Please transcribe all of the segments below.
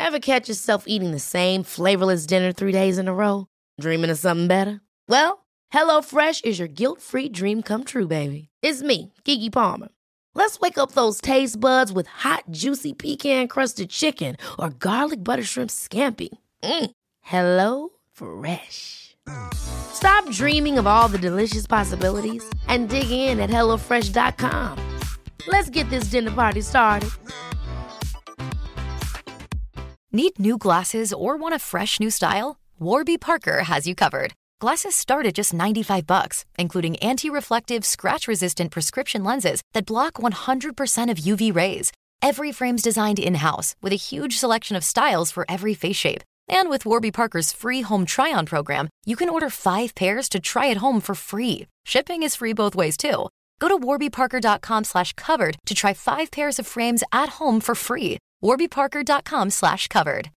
Ever catch yourself eating the same flavorless dinner 3 days in a row? Dreaming of something better? Well, HelloFresh is your guilt-free dream come true, baby. It's me, Keke Palmer. Let's wake up those taste buds with hot, juicy pecan-crusted chicken or garlic butter shrimp scampi. Hello Fresh. Stop dreaming of all the delicious possibilities and dig in at HelloFresh.com. Let's get this dinner party started. Need new glasses or want a fresh new style? Warby Parker has you covered. Glasses start at just $95, including anti-reflective, scratch-resistant prescription lenses that block 100% of UV rays. Every frame's designed in-house with a huge selection of styles for every face shape. And with Warby Parker's free home try-on program, you can order 5 pairs to try at home for free. Shipping is free both ways, too. Go to warbyparker.com/covered to try 5 pairs of frames at home for free. warbyparker.com/covered.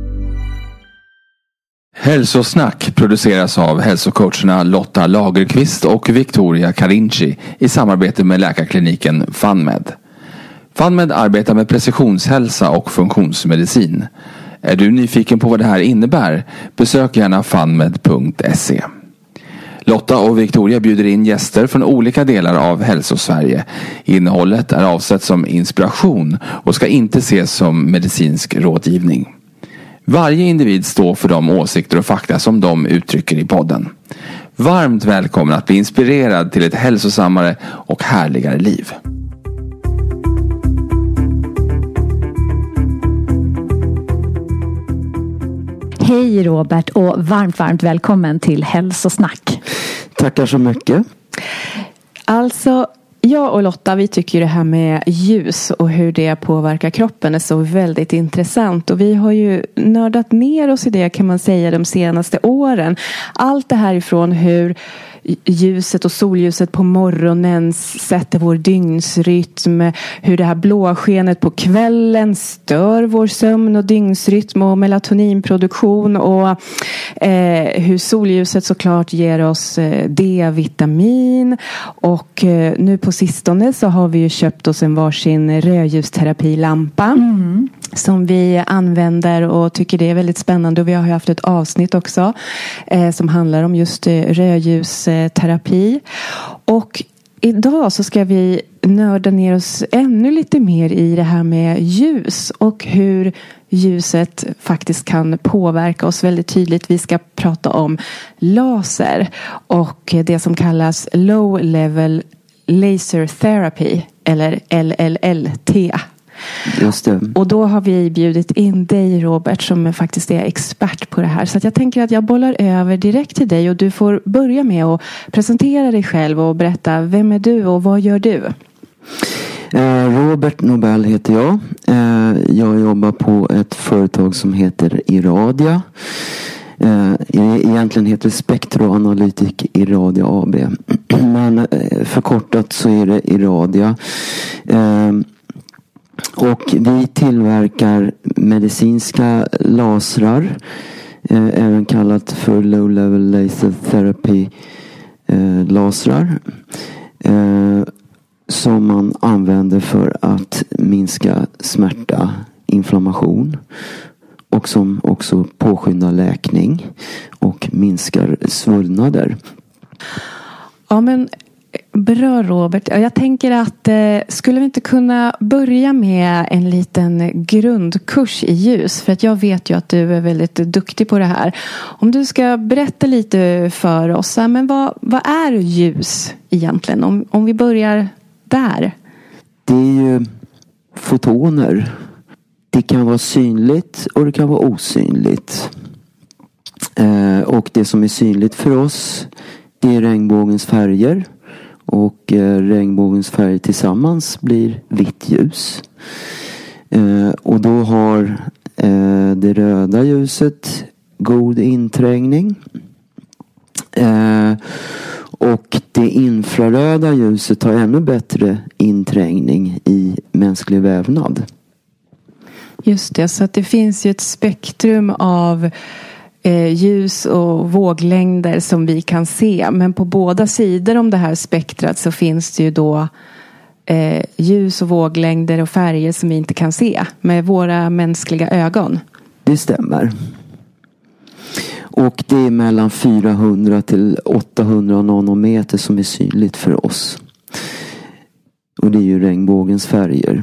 Hälsosnack produceras av hälsocoacherna Lotta Lagerqvist och Victoria Carinci i samarbete med läkarkliniken FunMed. FunMed arbetar med precisionshälsa och funktionsmedicin. Är du nyfiken på vad det här innebär? Besök gärna funmed.se. Lotta och Victoria bjuder in gäster från olika delar av Hälsosverige. Innehållet är avsett som inspiration och ska inte ses som medicinsk rådgivning. Varje individ står för de åsikter och fakta som de uttrycker i podden. Varmt välkommen att bli inspirerad till ett hälsosammare och härligare liv. Hej Robert och varmt välkommen till Hälsosnack. Tackar så mycket. Alltså, jag och Lotta, vi tycker det här med ljus och hur det påverkar kroppen är så väldigt intressant. Och vi har ju nördat ner oss i det, kan man säga, de senaste åren. Allt det här ifrån hur ljuset och solljuset på morgonen sätter vår dygnsrytm, hur det här blåskenet på kvällen stör vår sömn och dygnsrytm och melatoninproduktion, och hur solljuset såklart ger oss D-vitamin. Och nu på sistone så har vi ju köpt oss en varsin rödljusterapilampa som vi använder och tycker det är väldigt spännande, och vi har haft ett avsnitt också som handlar om just rödljusterapi. Och idag så ska vi nörda ner oss ännu lite mer i det här med ljus och hur ljuset faktiskt kan påverka oss väldigt tydligt. Vi ska prata om laser och det som kallas Low Level Laser Therapy, eller LLLT. Just det. Och då har vi bjudit in dig, Robert, som faktiskt är expert på det här. Så att jag tänker att jag bollar över direkt till dig, och du får börja med att presentera dig själv och berätta, vem är du och vad gör du? Robert Nobel heter jag. Jag jobbar på ett företag som heter Iradia. Egentligen heter det Spektroanalytik Iradia AB. Men förkortat så är det Iradia. Och vi tillverkar medicinska lasrar, även kallat för low level laser therapy lasrar, som man använder för att minska smärta, inflammation, och som också påskyndar läkning och minskar svullnader. Ja, men bra Robert. Jag tänker att skulle vi inte kunna börja med en liten grundkurs i ljus? För att jag vet ju att du är väldigt duktig på det här. Om du ska berätta lite för oss, men vad är ljus egentligen? Om vi börjar där. Det är ju fotoner. Det kan vara synligt och det kan vara osynligt. Och det som är synligt för oss, det är regnbågens färger. Och regnbågens färger tillsammans blir vitt ljus. Och då har det röda ljuset god inträngning. Och det infraröda ljuset har ännu bättre inträngning i mänsklig vävnad. Just det, så att det finns ju ett spektrum av ljus och våglängder som vi kan se. Men på båda sidor om det här spektrat så finns det ju då ljus och våglängder och färger som vi inte kan se med våra mänskliga ögon. Det stämmer. Och det är mellan 400 till 800 nanometer som är synligt för oss. Och det är ju regnbågens färger.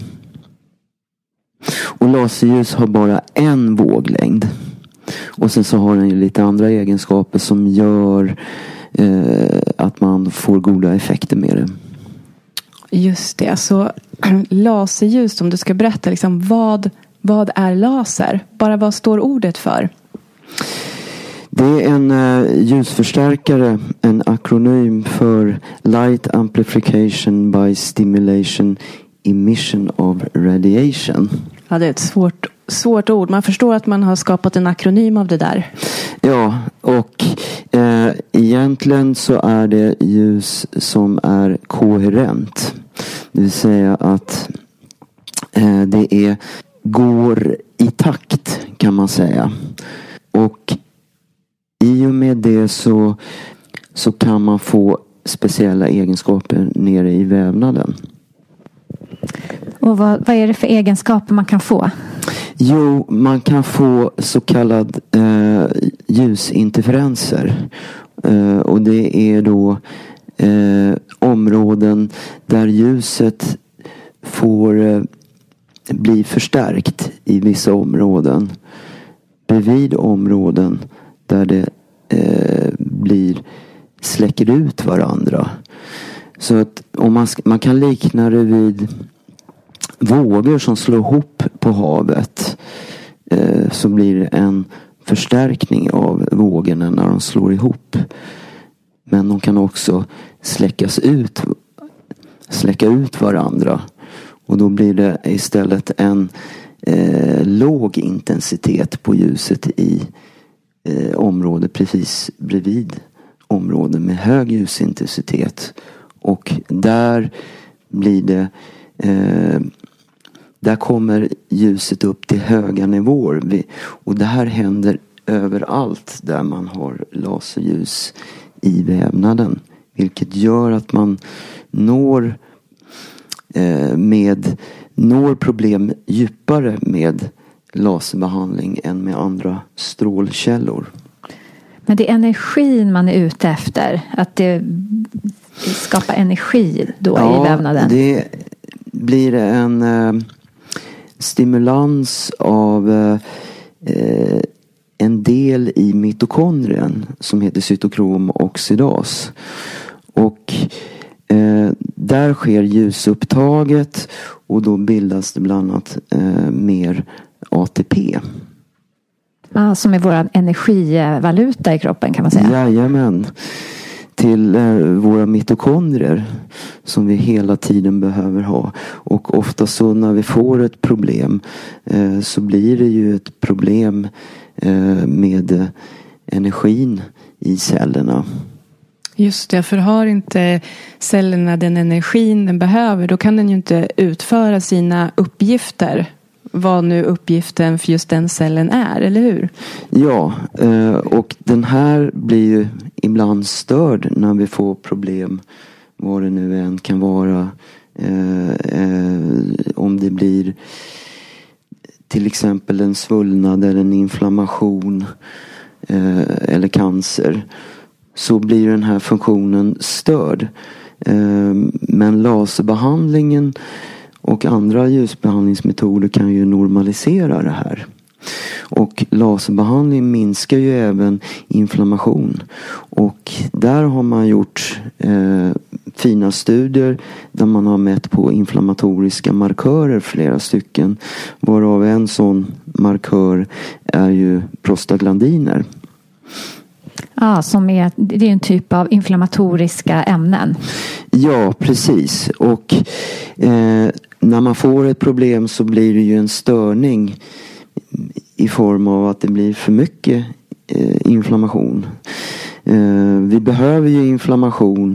Och laserljus har bara en våglängd. Och sen så har den ju lite andra egenskaper som gör att man får goda effekter med det. Just det, så laserljus, om du ska berätta liksom, vad är laser? Bara vad står ordet för? Det är en ljusförstärkare, en akronym för Light Amplification by Stimulation Emission of Radiation. Ja, det är ett svårt ord. Man förstår att man har skapat en akronym av det där. Ja, och egentligen så är det ljus som är koherent. Det vill säga att det går i takt, kan man säga. Och i och med det så kan man få speciella egenskaper nere i vävnaden. Och vad är det för egenskaper man kan få? Jo, man kan få så kallad ljusinterferenser. Och det är då områden där ljuset får bli förstärkt i vissa områden. Bredvid områden där det släcker ut varandra. Så att om man kan likna det vid vågor som slår ihop på havet, så blir det en förstärkning av vågorna när de slår ihop. Men de kan också släcka ut varandra. Och då blir det istället en låg intensitet på ljuset i område precis bredvid områden med hög ljusintensitet. Och där blir det där kommer ljuset upp till höga nivåer. Och det här händer överallt där man har laserljus i vävnaden. Vilket gör att man når problem djupare med laserbehandling än med andra strålkällor. Men det är energin man är ute efter. Att det skapar energi då i vävnaden. Det blir en stimulans av en del i mitokondrien som heter cytokromooxidas. Och där sker ljusupptaget och då bildas det bland annat mer ATP. Som är vår energivaluta i kroppen, kan man säga. Jajamän. Till våra mitokondrier som vi hela tiden behöver ha. Och ofta så när vi får ett problem så blir det ju ett problem med energin i cellerna. Just det, för har inte cellerna den energin den behöver, då kan den ju inte utföra sina uppgifter. Vad nu uppgiften för just den cellen är, eller hur? Ja, och den här blir ju ibland störd när vi får problem, vad det nu än kan vara. Om det blir till exempel en svullnad eller en inflammation eller cancer, så blir den här funktionen störd. Men laserbehandlingen och andra ljusbehandlingsmetoder kan ju normalisera det här. Och laserbehandling minskar ju även inflammation. Och där har man gjort fina studier där man har mätt på inflammatoriska markörer, flera stycken. Varav en sån markör är ju prostaglandiner. Ja, det är en typ av inflammatoriska ämnen. Ja, precis. Och när man får ett problem så blir det ju en störning i form av att det blir för mycket inflammation. Vi behöver ju inflammation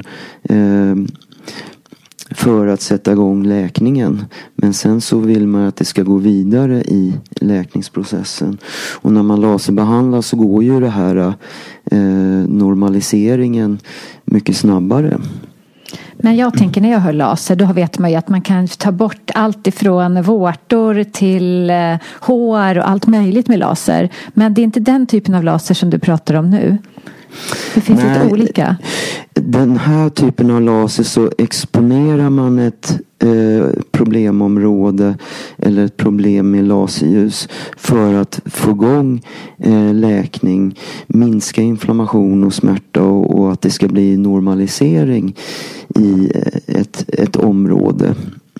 för att sätta igång läkningen. Men sen så vill man att det ska gå vidare i läkningsprocessen. Och när man laserbehandlar så går ju det här normaliseringen mycket snabbare. Men jag tänker när jag hör laser, då vet man ju att man kan ta bort allt ifrån vårtor till hår och allt möjligt med laser. Men det är inte den typen av laser som du pratar om nu. Det finns lite olika. Den här typen av laser så exponerar man ett problemområde eller ett problem med laserljus för att få igång läkning, minska inflammation och smärta och att det ska bli normalisering i ett område.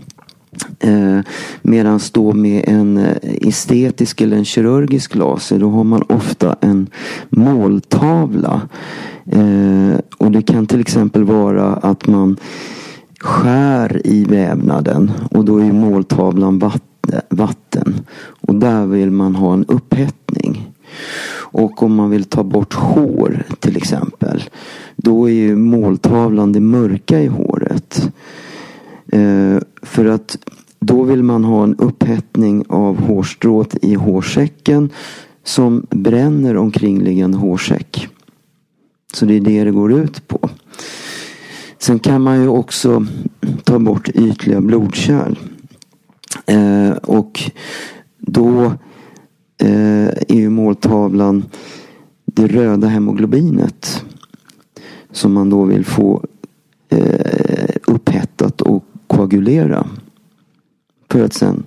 Medan då med en estetisk eller en kirurgisk laser, då har man ofta en måltavla. Och det kan till exempel vara att man skär i vävnaden och då är måltavlan vatten. Och där vill man ha en upphettning. Och om man vill ta bort hår till exempel, då är ju måltavlan det mörka i håret. För att då vill man ha en upphettning av hårstrået i hårsäcken som bränner omkringliggande hårsäck. Så det är det går ut på. Sen kan man ju också ta bort ytliga blodkärl. Och då är ju måltavlan det röda hemoglobinet som man då vill få upphettat och koagulera. För att sen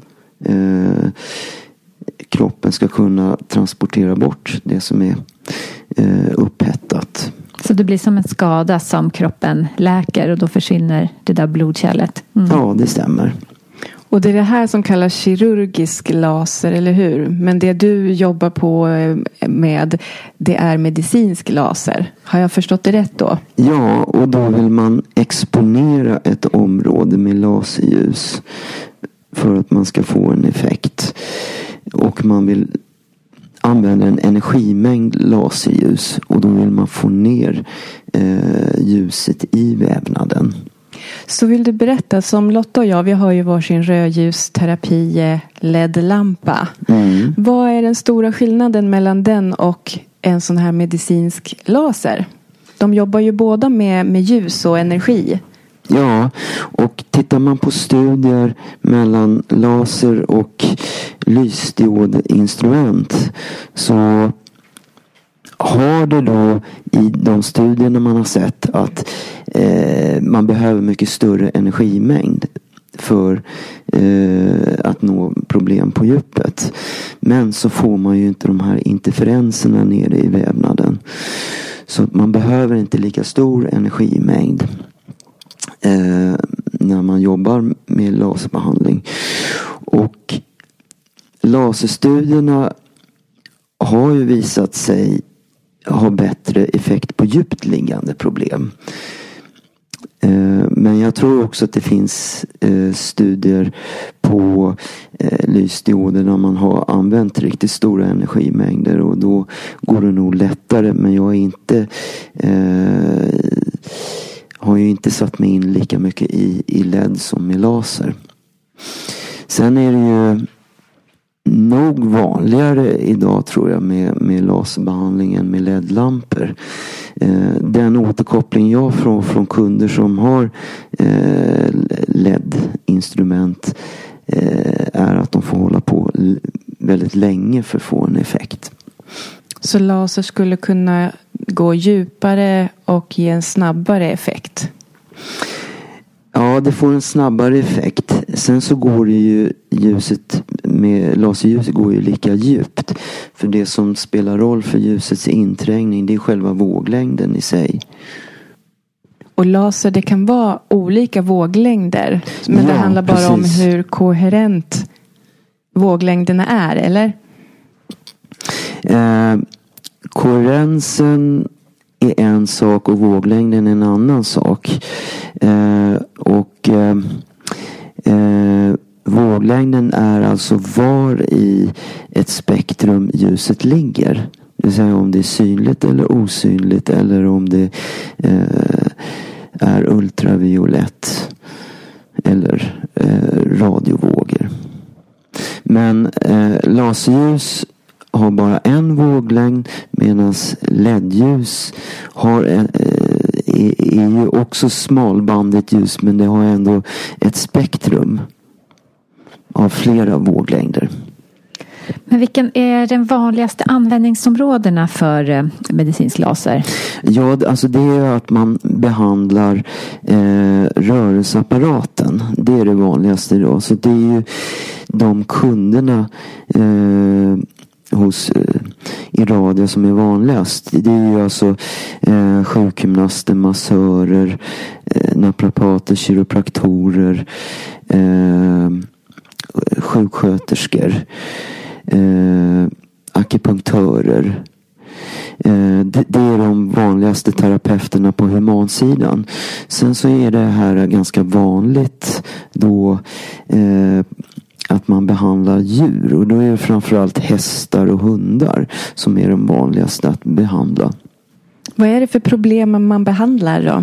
kroppen ska kunna transportera bort det som är upphettat. Så det blir som en skada som kroppen läker och då försvinner det där blodkärlet. Mm. Ja, det stämmer. Och det är det här som kallas kirurgisk laser, eller hur? Men det du jobbar på med, det är medicinsk laser. Har jag förstått det rätt då? Ja, och då vill man exponera ett område med laserljus för att man ska få en effekt. Och man vill använda en energimängd laserljus och då vill man få ner ljuset i vävnaden. Så vill du berätta, som Lotta och jag, vi har ju varsin rödljusterapi LED-lampa. Mm. Vad är den stora skillnaden mellan den och en sån här medicinsk laser? De jobbar ju båda med ljus och energi. Ja, och tittar man på studier mellan laser och lysdiodinstrument så har det då i de studierna man har sett att man behöver mycket större energimängd för att nå problem på djupet. Men så får man ju inte de här interferenserna nere i vävnaden. Så man behöver inte lika stor energimängd när man jobbar med laserbehandling. Och laserstudierna har ju visat sig ha bättre effekt på djupt liggande problem. Men jag tror också att det finns studier på lysdioder där man har använt riktigt stora energimängder och då går det nog lättare, men jag är inte har ju inte satt mig in lika mycket i LED som i laser. Sen är det ju nog vanligare idag tror jag med laserbehandlingen med LED-lampor. Den återkoppling jag får från kunder som har LED-instrument är att de får hålla på väldigt länge för att få en effekt. Så laser skulle kunna gå djupare och ge en snabbare effekt? Ja, det får en snabbare effekt. Sen så går det ju ljuset med laserljuset går ju lika djupt. För det som spelar roll för ljusets inträngning, det är själva våglängden i sig. Och laser, det kan vara olika våglängder. Men det handlar bara precis om hur koherent våglängderna är, eller? Koherensen är en sak och våglängden är en annan sak. Våglängden är alltså var i ett spektrum ljuset ligger. Det vill säga om det är synligt eller osynligt eller om det är ultraviolett eller radiovågor. Men laserljus har bara en våglängd medan LED-ljus är är ju också smalbandigt ljus, men det har ändå ett spektrum av flera våglängder. Men vilken är den vanligaste användningsområdena för medicinsk laser? Ja, alltså det är att man behandlar rörelseapparaten. Det är det vanligaste idag. Så det är ju de kunderna i radio som är vanligast. Det är ju alltså sjukgymnaster, massörer, naprapater, kiropraktorer, sjuksköterskor, akupunktörer. Det är de vanligaste terapeuterna på humansidan. Sen så är det här ganska vanligt då att man behandlar djur, och då är det framförallt hästar och hundar som är de vanligaste att behandla. Vad är det för problem man behandlar då?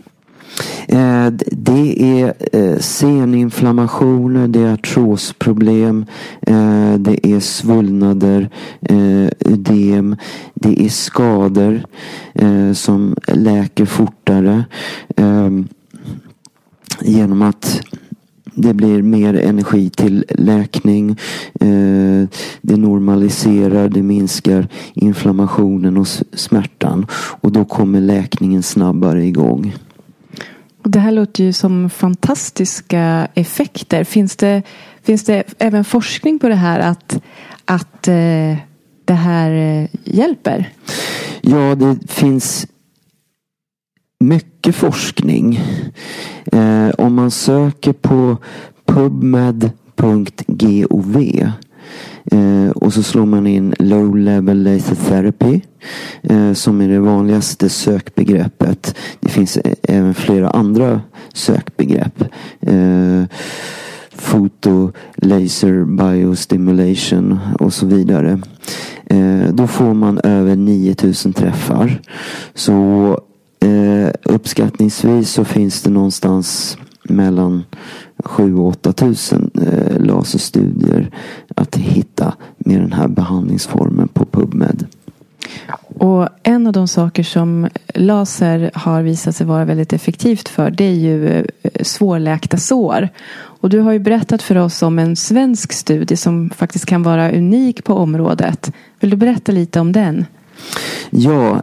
Det är seninflammationer, det är artrosproblem, det är svullnader, ödem, det är skador som läker fortare genom att det blir mer energi till läkning. Det normaliserar, det minskar inflammationen och smärtan, och då kommer läkningen snabbare igång. Det här låter ju som fantastiska effekter. Finns det även forskning på det här att det här hjälper? Ja, det finns mycket forskning. Om man söker på pubmed.gov och så slår man in low level laser therapy som är det vanligaste sökbegreppet. Det finns även flera andra sökbegrepp. Foto, laser, biostimulation och så vidare. Då får man över 9000 träffar. Så uppskattningsvis så finns det någonstans mellan 7 och 8000 laserstudier att hitta med den här behandlingsformen på PubMed. Och en av de saker som laser har visat sig vara väldigt effektivt för, det är ju svårläkta sår. Och du har ju berättat för oss om en svensk studie som faktiskt kan vara unik på området. Vill du berätta lite om den? Ja,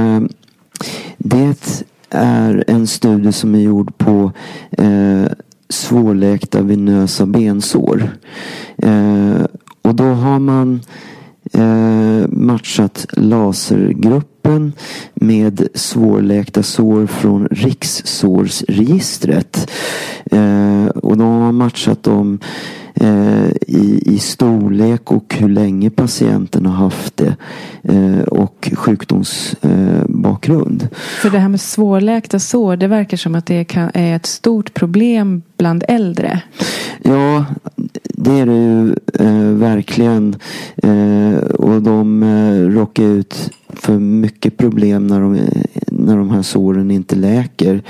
det är en studie som är gjord på svårläkta venösa bensår. Och då har man matchat lasergruppen med svårläkta sår från rikssårsregistret. Och då har man matchat dem i storlek och hur länge patienten har haft det och sjukdomsbakgrund. För det här med svårläkta sår, det verkar som att det är ett stort problem bland äldre. Ja, det är det ju verkligen. Och de råkar ut för mycket problem när de här såren inte läker.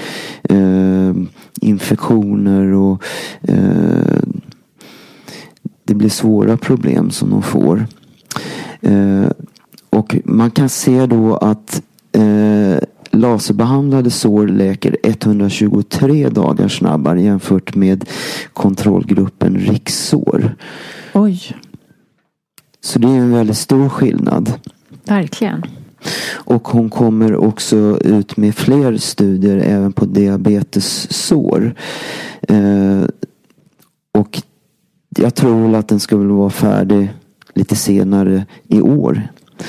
Infektioner och det blir svåra problem som de får. Och man kan se då att laserbehandlade sår läker 123 dagar snabbare jämfört med kontrollgruppen rikssår. Oj. Så det är en väldigt stor skillnad. Verkligen. Och hon kommer också ut med fler studier även på diabetessår. Och jag tror väl att den ska väl vara färdig lite senare i år.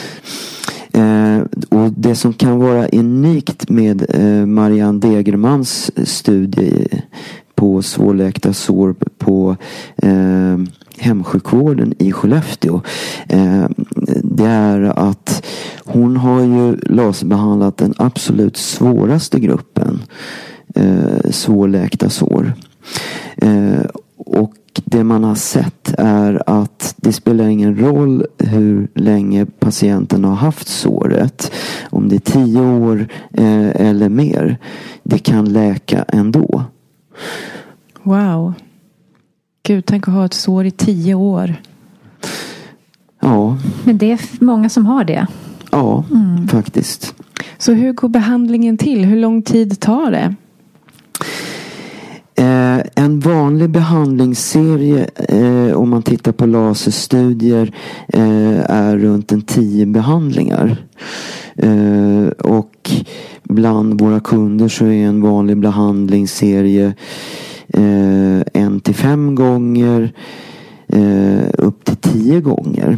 Och det som kan vara unikt med Marianne Degermans studie på svårläkta sår på hemsjukvården i Skellefteå, det är att hon har ju laserbehandlat den absolut svåraste gruppen svårläkta sår. Och det man har sett är att det spelar ingen roll hur länge patienten har haft såret. Om det är 10 år eller mer. Det kan läka ändå. Wow. Gud, tänk att ha ett sår i 10 år. Ja. Men det är många som har det. Ja, faktiskt. Så hur går behandlingen till? Hur lång tid tar det? En vanlig behandlingsserie, om man tittar på laserstudier, är runt 10 behandlingar. Och bland våra kunder så är en vanlig behandlingsserie 1 till 5 gånger, upp till 10 gånger.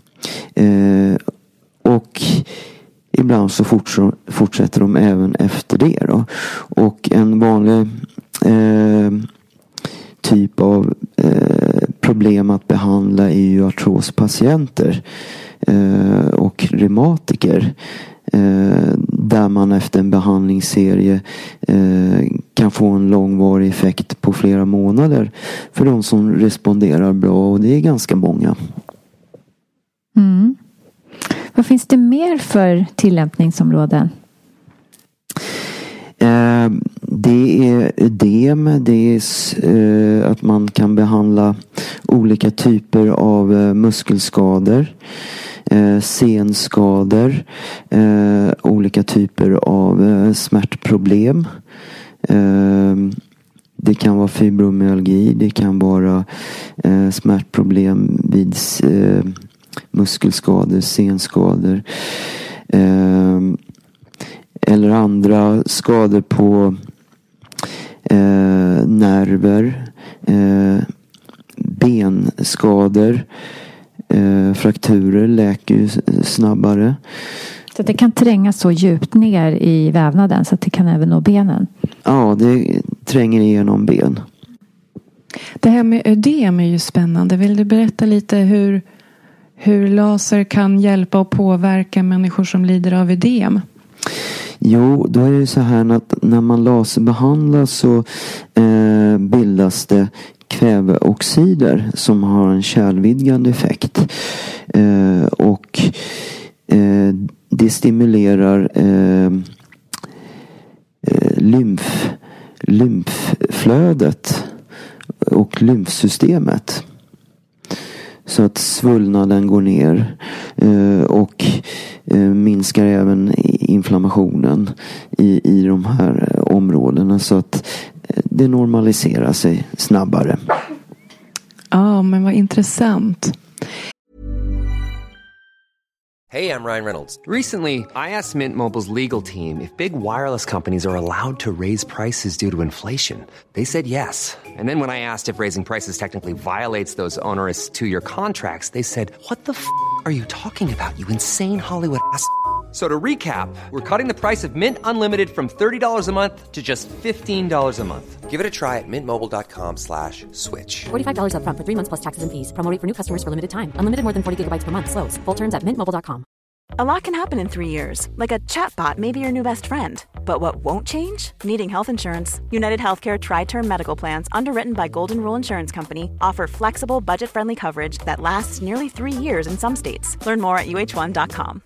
Och ibland så fortsätter de även efter det då. Och en vanlig typ av problem att behandla är ju artrospatienter och reumatiker, där man efter en behandlingsserie kan få en långvarig effekt på flera månader för de som responderar bra, och det är ganska många. Vad finns det mer för tillämpningsområden? Det är ödem, det är att man kan behandla olika typer av muskelskador, senskador, olika typer av smärtproblem. Det kan vara fibromyalgi, det kan vara smärtproblem vid muskelskador, senskador, eller andra skador på nerver, benskador, frakturer läker ju snabbare. Så det kan tränga så djupt ner i vävnaden så att det kan även nå benen? Ja, det tränger igenom ben. Det här med ödem är ju spännande. Vill du berätta lite hur laser kan hjälpa och påverka människor som lider av ödem? Jo, då är det så här att när man laserbehandlar så bildas det kväveoxider som har en kärlvidgande effekt. Och det stimulerar lymflödet och lymfsystemet. Så att svullnaden går ner och minskar även inflammationen i de här områdena, så att det normaliserar sig snabbare. Ja, men vad intressant. Hey, I'm Ryan Reynolds. Recently, I asked Mint Mobile's legal team if big wireless companies are allowed to raise prices due to inflation. They said yes. And then when I asked if raising prices technically violates those onerous 2-year contracts, they said, "What the f*** are you talking about, you insane Hollywood ass?" So to recap, we're cutting the price of Mint Unlimited from $30 a month to just $15 a month. Give it a try at mintmobile.com/switch. $45 up front for 3 months plus taxes and fees. Promo rate for new customers for limited time. Unlimited more than 40 gigabytes per month. Slows full terms at mintmobile.com. A lot can happen in 3 years. Like a chatbot may be your new best friend. But what won't change? Needing health insurance. United Healthcare Tri-Term Medical Plans, underwritten by Golden Rule Insurance Company, offer flexible, budget-friendly coverage that lasts nearly 3 years in some states. Learn more at uh1.com.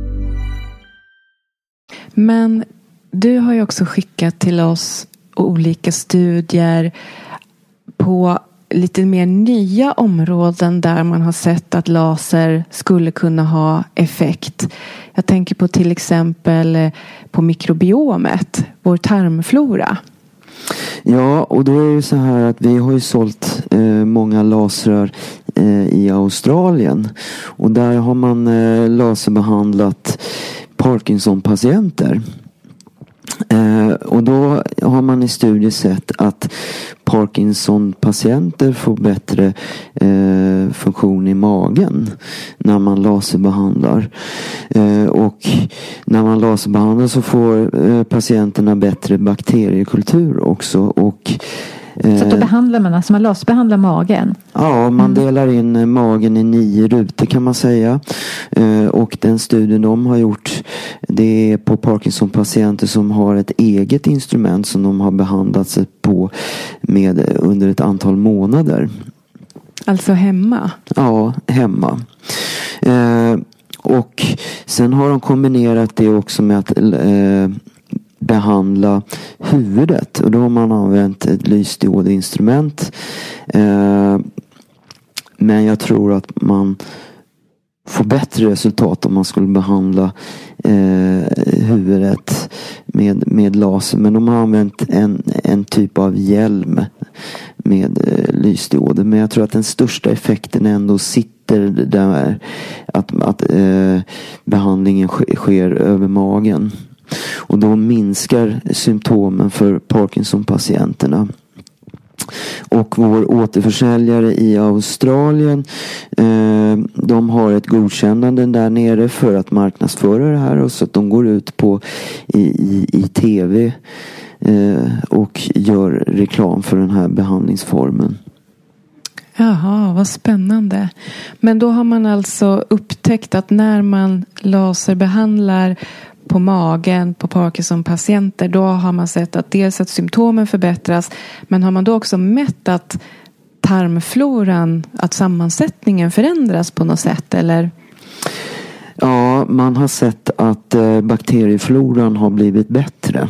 Men du har ju också skickat till oss olika studier på lite mer nya områden där man har sett att laser skulle kunna ha effekt. Jag tänker på till exempel på mikrobiomet, vår tarmflora. Ja, och då är det så här att vi har ju sålt många lasrar i Australien, och där har man laserbehandlat Parkinson-patienter. Och då har man i studier sett att Parkinson-patienter får bättre funktion i magen när man laserbehandlar. Och när man laserbehandlar så får patienterna bättre bakteriekultur också. Och så då behandlar man, alltså man laserbehandlar magen? Ja, man delar in magen i 9 rutor kan man säga. Och den studien de har gjort, det är på Parkinson-patienter som har ett eget instrument som de har behandlat sig på med under ett antal månader. Alltså hemma? Ja, hemma. Och sen har de kombinerat det också med att behandla huvudet, och då har man använt ett lysdiodinstrument. Men jag tror att man får bättre resultat om man skulle behandla huvudet med laser. Men de har använt en typ av hjälm med lysdioder. Men jag tror att den största effekten ändå sitter där att behandlingen sker över magen. Och då minskar symptomen för Parkinson-patienterna. Och vår återförsäljare i Australien, de har ett godkännande där nere för att marknadsföra det här, och så att de går ut i tv och gör reklam för den här behandlingsformen. Jaha, vad spännande. Men då har man alltså upptäckt att när man laserbehandlar på magen på Parkinson-patienter, då har man sett att dels att symptomen förbättras, men har man då också mätt att tarmfloran, att sammansättningen förändras på något sätt, eller? Ja, man har sett att bakteriefloran har blivit bättre.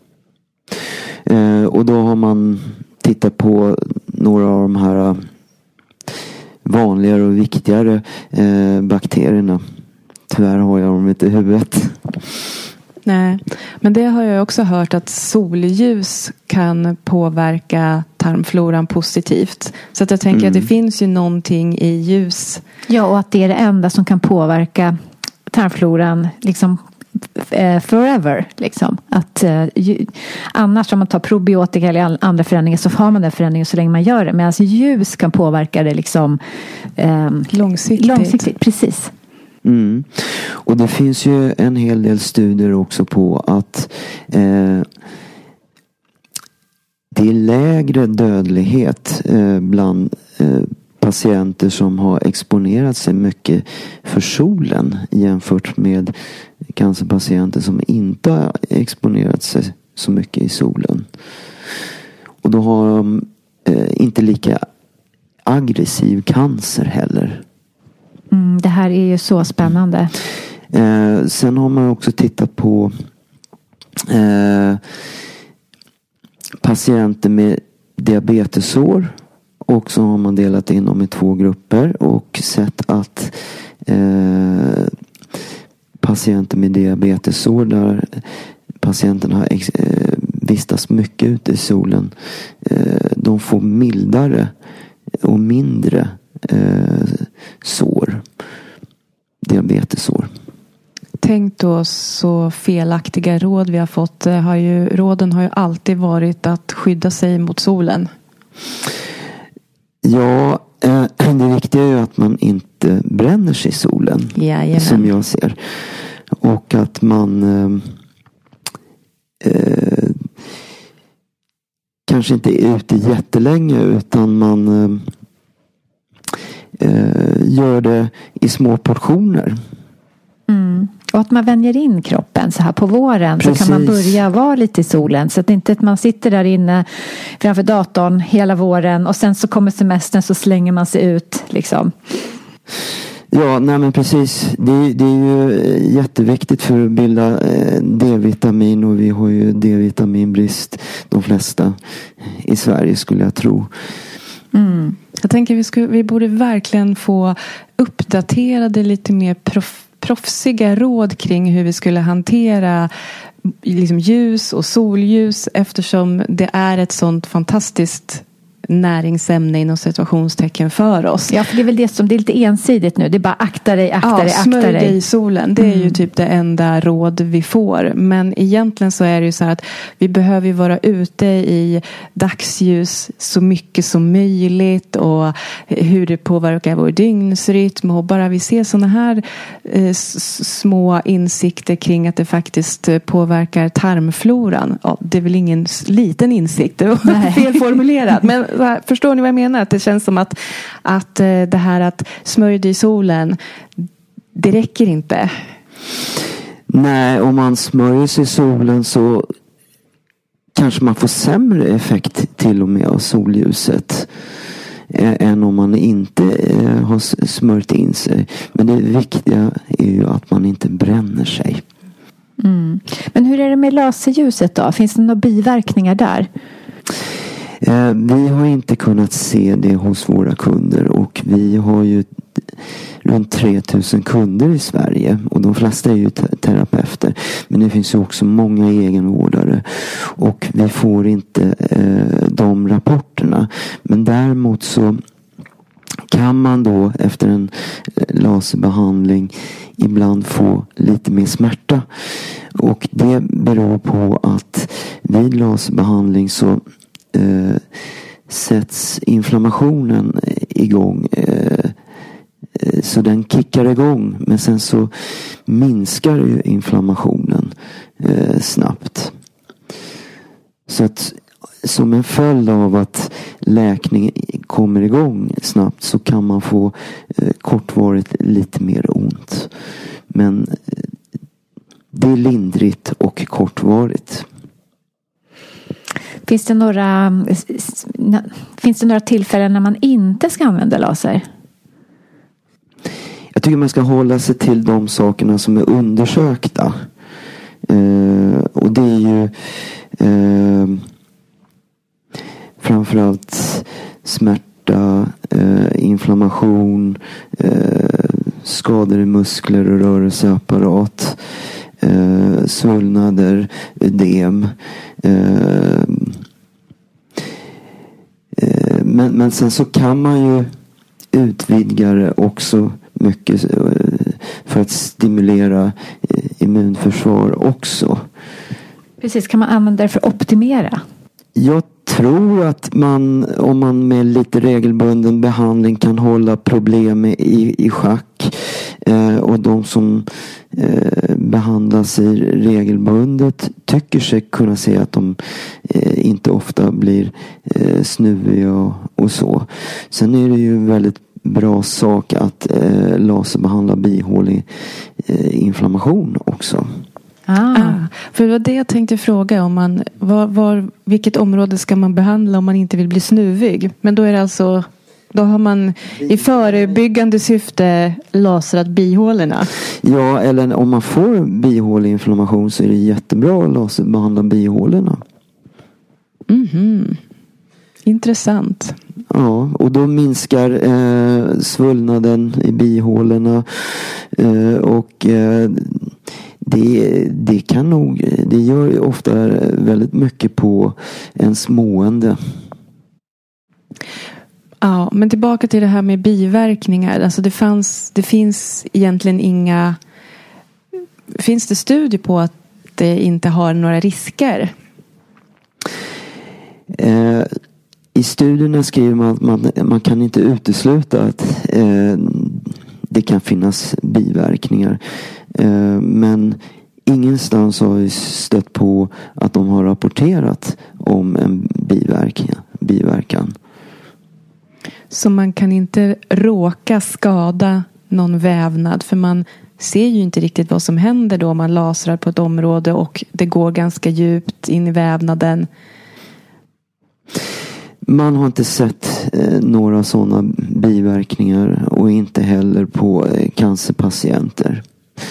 Och då har man tittat på några av de här vanligare och viktigare bakterierna. Tyvärr har jag dem inte i huvudet. Nej, men det har jag också hört, att solljus kan påverka tarmfloran positivt. Så att jag tänker att det finns ju någonting i ljus. Ja, och att det är det enda som kan påverka tarmfloran liksom forever. Liksom. Att, annars om man tar probiotika eller andra förändringar, så har man den förändringen så länge man gör det. Men alltså ljus kan påverka det liksom, långsiktigt. Precis. Mm. Och det finns ju en hel del studier också på att det är lägre dödlighet bland patienter som har exponerat sig mycket för solen jämfört med cancerpatienter som inte har exponerat sig så mycket i solen. Och då har de inte lika aggressiv cancer heller. Det här är ju så spännande. Sen har man också tittat på patienter med diabetesår, och så har man delat in dem i 2 grupper och sett att patienter med diabetesår, där patienterna har vistas mycket ute i solen, de får mildare och mindre sår, diabetesår. Tänk då så felaktiga råd vi har fått. Råden har ju alltid varit att skydda sig mot solen. Ja, det viktiga är ju att man inte bränner sig i solen. Jajamän. Som jag ser. Och att man kanske inte är ute jättelänge, utan man gör det i små portioner. Och att man vänjer in kroppen så här på våren. Precis. Så kan man börja vara lite i solen. Så att inte att man sitter där inne framför datorn hela våren och sen så kommer semestern, så slänger man sig ut liksom. Ja, nej men precis. Det är ju jätteviktigt för att bilda D-vitamin, och vi har ju D-vitaminbrist de flesta i Sverige, skulle jag tro. Jag tänker vi borde verkligen få uppdaterade, lite mer proffsiga råd kring hur vi skulle hantera liksom ljus och solljus, eftersom det är ett sånt fantastiskt näringsämne inom situationstecken för oss. Ja, för det är väl det som det är lite ensidigt nu. Det är bara akta dig. Smörj dig i solen. Det är ju typ det enda råd vi får. Men egentligen så är det ju så här att vi behöver ju vara ute i dagsljus så mycket som möjligt, och hur det påverkar vår dygnsrytm, och bara vi ser såna här små insikter kring att det faktiskt påverkar tarmfloran. Ja, det är väl ingen liten insikt. Det var felformulerat. Men förstår ni vad jag menar? Att det känns som att det här att smörja dig i solen, det räcker inte. Nej, om man smörjer sig i solen så kanske man får sämre effekt till och med av solljuset än om man inte har smörjt in sig. Men det viktiga är ju att man inte bränner sig. Men hur är det med laserljuset då? Finns det några biverkningar där? Vi har inte kunnat se det hos våra kunder, och vi har ju runt 3000 kunder i Sverige. Och de flesta är ju terapeuter. Men det finns ju också många egenvårdare. Och vi får inte de rapporterna. Men däremot så kan man då efter en laserbehandling ibland få lite mer smärta. Och det beror på att vid laserbehandling så sätts inflammationen igång. Så den kickar igång. Men sen så minskar ju inflammationen snabbt. Så att som en följd av att läkning kommer igång snabbt så kan man få kortvarigt lite mer ont. Men det är lindrigt och kortvarigt. Finns det några tillfällen när man inte ska använda laser? Jag tycker man ska hålla sig till de sakerna som är undersökta. Och det är ju framförallt smärta, inflammation, skador i muskler och rörelseapparat, svullnader, ödem. Men sen så kan man ju utvidga det också mycket för att stimulera immunförsvar också. Precis, kan man använda det för att optimera? Jag tror att om man med lite regelbunden behandling kan hålla problem i schack. Och de som behandlas regelbundet tycker sig kunna se att de inte ofta blir snuviga och så. Sen är det ju en väldigt bra sak att laserbehandla bihålig inflammation också. För det var det jag tänkte fråga om vilket område ska man behandla om man inte vill bli snuvig? Men då är det alltså, då har man i förebyggande syfte lasrat bihålorna. Ja, eller om man får bihålig inflammation så är det jättebra att laserbehandla bihålorna. Intressant. Ja, och då minskar svullnaden i bihålorna och det kan nog, det gör ju ofta väldigt mycket på ens mående. Ja, men tillbaka till det här med biverkningar. Alltså det finns egentligen inga... Finns det studier på att det inte har några risker? I studierna skriver man att man kan inte utesluta att det kan finnas biverkningar. Men ingenstans har vi stött på att de har rapporterat om en biverkan. Så man kan inte råka skada någon vävnad, för man ser ju inte riktigt vad som händer då man lasrar på ett område och det går ganska djupt in i vävnaden. Man har inte sett några sådana biverkningar och inte heller på cancerpatienter.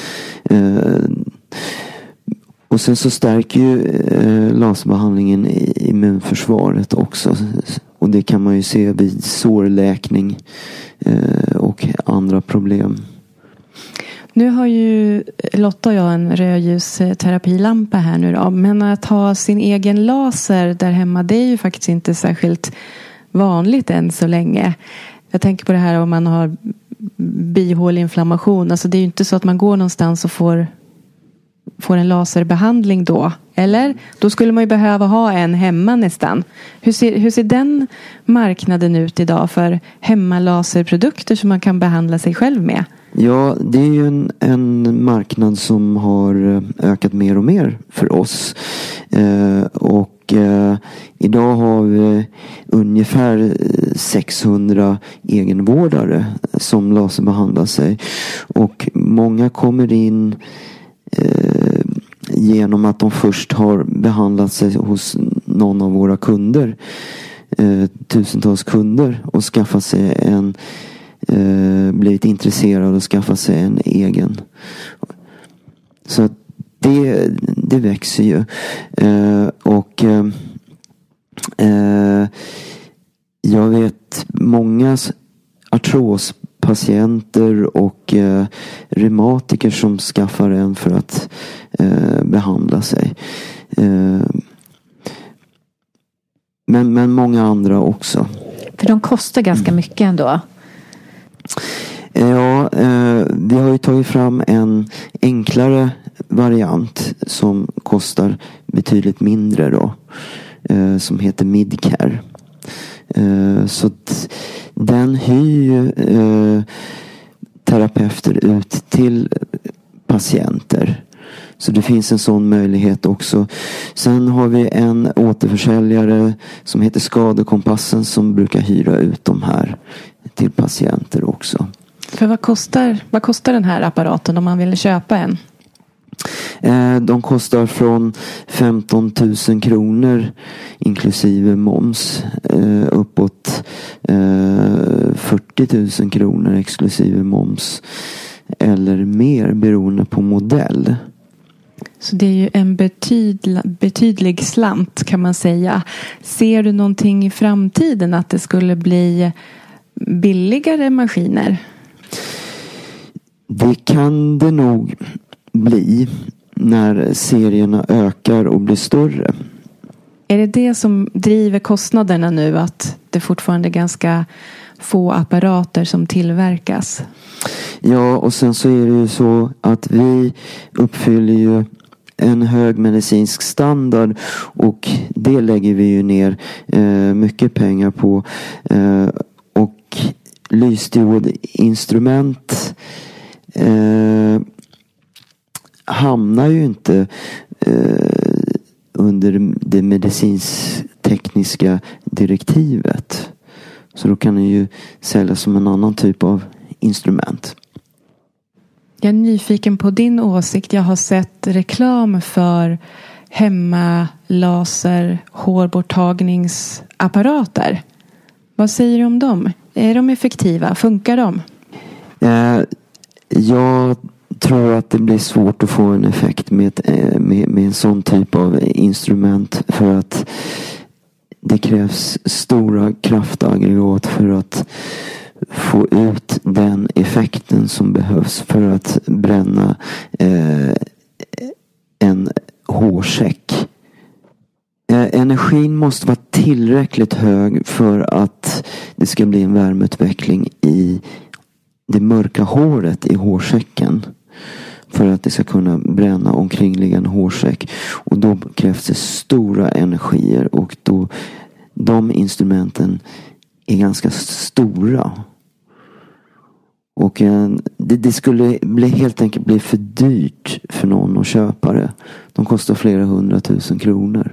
Och sen så stärker ju laserbehandlingen immunförsvaret också. Och det kan man ju se vid sårläkning och andra problem. Nu har ju Lotta och jag en rödljusterapilampa här nu då. Men att ha sin egen laser där hemma, det är ju faktiskt inte särskilt vanligt än så länge. Jag tänker på det här om man har bihåleinflammation. Alltså det är ju inte så att man går någonstans och får en laserbehandling då. Eller? Då skulle man ju behöva ha en hemma nästan. Hur ser den marknaden ut idag för hemmalaserprodukter som man kan behandla sig själv med? Ja, det är ju en marknad som har ökat mer och mer för oss. Och idag har vi ungefär 600 egenvårdare som laserbehandlar sig. Och många kommer in genom att de först har behandlat sig hos någon av våra kunder. Tusentals kunder och skaffat sig blivit intresserad och skaffat sig en egen. Så det växer ju. Och jag vet många artrospatienter patienter och reumatiker som skaffar en för att behandla sig. Men många andra också. För de kostar ganska mycket ändå. Ja, vi har ju tagit fram en enklare variant som kostar betydligt mindre då. Som heter Midcare. Så att den hyr ju terapeuter ut till patienter. Så det finns en sån möjlighet också. Sen har vi en återförsäljare som heter Skadekompassen som brukar hyra ut de här till patienter också. För vad kostar den här apparaten om man vill köpa en? De kostar från 15 000 kronor inklusive moms uppåt 40 000 kronor exklusive moms eller mer beroende på modell. Så det är ju en betydlig slant kan man säga. Ser du någonting i framtiden att det skulle bli billigare maskiner? Det kan det nog bli när serierna ökar och blir större. Är det som driver kostnaderna nu, att det fortfarande är ganska få apparater som tillverkas? Ja, och sen så är det ju så att vi uppfyller ju en hög medicinsk standard och det lägger vi ju ner mycket pengar på. Och lysdiodinstrument hamnar ju inte under det medicinsk-tekniska direktivet. Så då kan den ju säljas som en annan typ av instrument. Jag är nyfiken på din åsikt. Jag har sett reklam för hemmalaser hårborttagningsapparater. Vad säger du om dem? Är de effektiva? Funkar de? Jag tror att det blir svårt att få en effekt med en sån typ av instrument, för att det krävs stora kraftaggregat för att få ut den effekten som behövs för att bränna en hårsäck. Energin måste vara tillräckligt hög för att det ska bli en värmeutveckling i det mörka håret i hårsäcken, för att det ska kunna bränna omkringliggande hårsäck. Och då krävs det stora energier, och då de instrumenten är ganska stora. Och det skulle helt enkelt bli för dyrt för någon att köpa det. De kostar flera 100 000 kronor.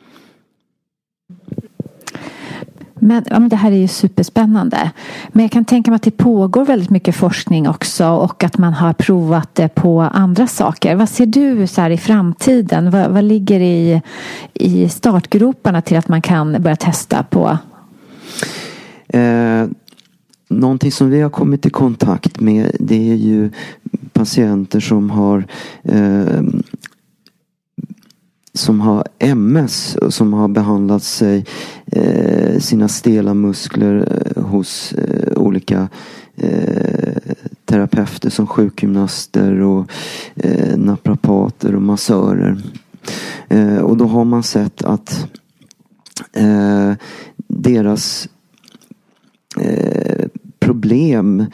Men det här är ju superspännande. Men jag kan tänka mig att det pågår väldigt mycket forskning också, och att man har provat det på andra saker. Vad ser du så här i framtiden? Vad ligger i startgroparna till att man kan börja testa på? Någonting som vi har kommit i kontakt med, det är ju patienter som har MS, som har behandlat sig sina stela muskler hos olika terapeuter som sjukgymnaster och naprapater och massörer. Och då har man sett att deras problem,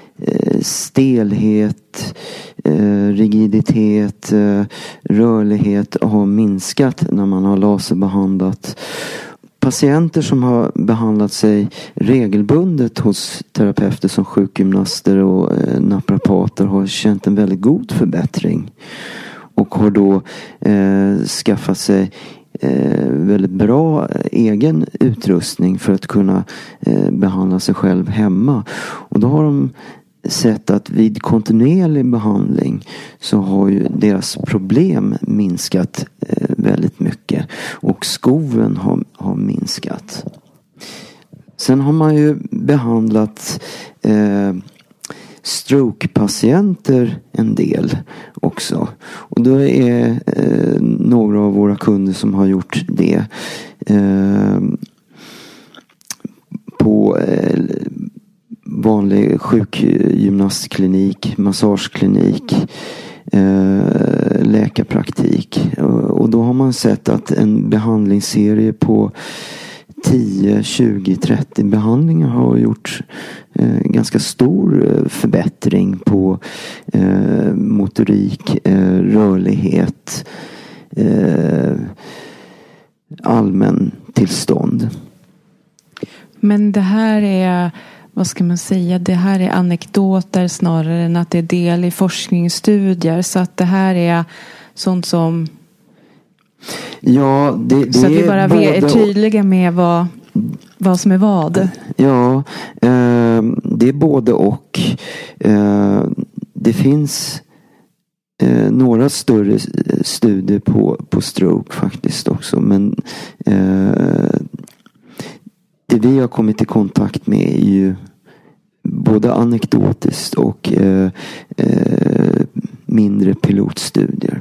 stelhet, rigiditet, rörlighet har minskat när man har laserbehandlat. Patienter som har behandlat sig regelbundet hos terapeuter som sjukgymnaster och naprapater har känt en väldigt god förbättring, och har då skaffat sig väldigt bra egen utrustning för att kunna behandla sig själv hemma. Och då har de sett att vid kontinuerlig behandling så har ju deras problem minskat väldigt mycket, och skoven har minskat. Sen har man ju behandlat strokepatienter en del också. Och då är några av våra kunder som har gjort det på vanlig sjukgymnastklinik, massageklinik, läkarpraktik. Och då har man sett att en behandlingsserie på 10, 20, 30 behandlingar har gjort ganska stor förbättring på motorik, rörlighet, allmän tillstånd. Men det här är, vad ska man säga, det här är anekdoter snarare än att det är del i forskningsstudier. Så att det här är sånt som... Ja, det så att vi bara är tydliga med vad som är vad. Ja, det är både och. Det finns några större studier på stroke faktiskt också. Men det vi har kommit i kontakt med är ju både anekdotiskt och mindre pilotstudier.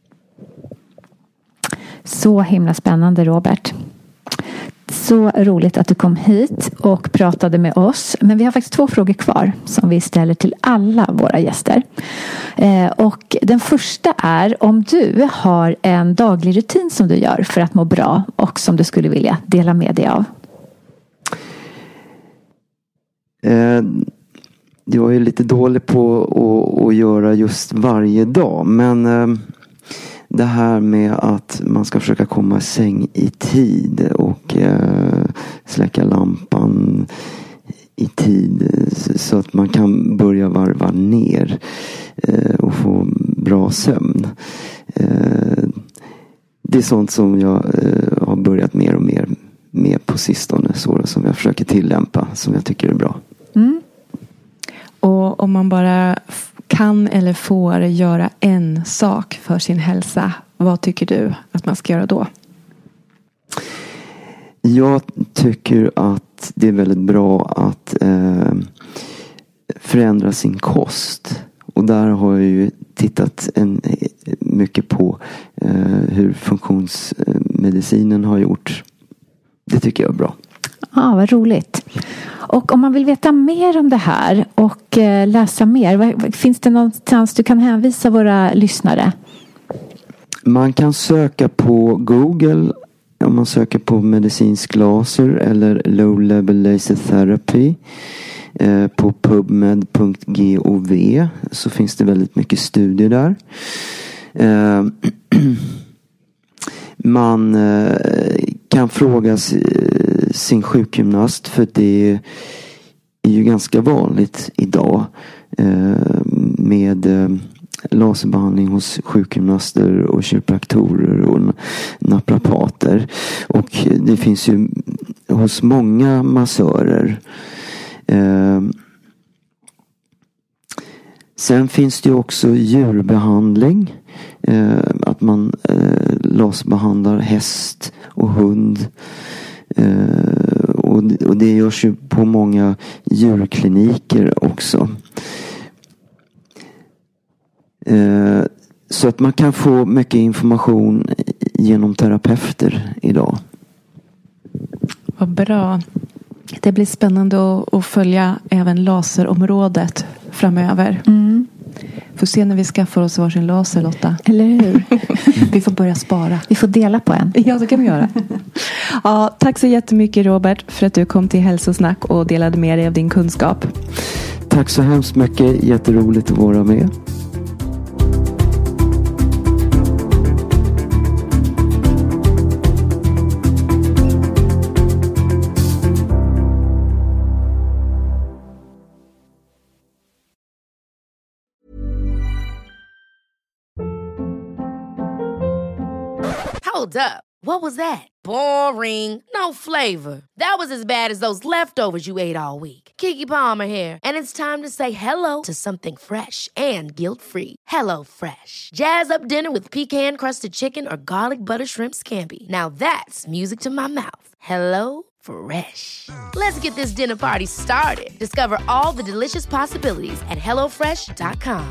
Så himla spännande, Robert. Så roligt att du kom hit och pratade med oss. Men vi har faktiskt 2 frågor kvar som vi ställer till alla våra gäster. Och den första är om du har en daglig rutin som du gör för att må bra och som du skulle vilja dela med dig av. Jag är lite dålig på att göra just varje dag. Men det här med att man ska försöka komma i säng i tid och släcka lampan i tid så att man kan börja varva ner och få bra sömn. Det är sånt som jag har börjat mer och mer med på sistone, så som jag försöker tillämpa, som jag tycker är bra. Mm. Och om man bara kan eller får göra en sak för sin hälsa, vad tycker du att man ska göra då? Jag tycker att det är väldigt bra att förändra sin kost. Och där har jag ju tittat mycket på hur funktionsmedicinen har gjort. Det tycker jag är bra. Ja, vad roligt. Och om man vill veta mer om det här och läsa mer, finns det någonstans du kan hänvisa våra lyssnare? Man kan söka på Google om man söker på medicinsk laser eller low level laser therapy. På pubmed.gov så finns det väldigt mycket studier där. Man kan fråga sin sjukgymnast, för det är ju ganska vanligt idag med laserbehandling hos sjukgymnaster och kiropraktorer och naprapater. Och det finns ju hos många massörer. Sen finns det ju också djurbehandling. Att man laserbehandlar häst och hund. Och det görs ju på många djurkliniker också. Så att man kan få mycket information genom terapeuter idag. Vad bra. Det blir spännande att följa även laserområdet framöver. Mm. Får se när vi skaffar oss varsin laser, Lotta. Eller hur? Vi får börja spara. Vi får dela på en. Ja, det kan vi göra. Ja, tack så jättemycket, Robert, för att du kom till Hälsosnack och delade med dig av din kunskap. Tack så hemskt mycket. Jätteroligt att vara med. Hold up. What was that? Boring. No flavor. That was as bad as those leftovers you ate all week. Keke Palmer here, and it's time to say hello to something fresh and guilt-free. Hello Fresh. Jazz up dinner with pecan-crusted chicken or garlic butter shrimp scampi. Now that's music to my mouth. Hello Fresh. Let's get this dinner party started. Discover all the delicious possibilities at hellofresh.com.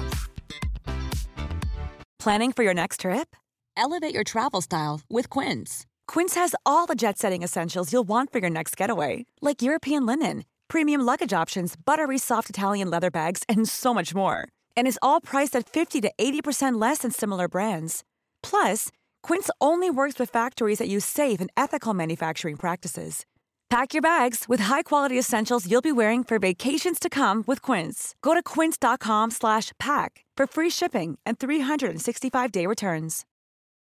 Planning for your next trip? Elevate your travel style with Quince. Quince has all the jet-setting essentials you'll want for your next getaway, like European linen, premium luggage options, buttery soft Italian leather bags, and so much more. And is all priced at 50 to 80% less than similar brands. Plus, Quince only works with factories that use safe and ethical manufacturing practices. Pack your bags with high-quality essentials you'll be wearing for vacations to come with Quince. Go to quince.com/pack for free shipping and 365-day returns.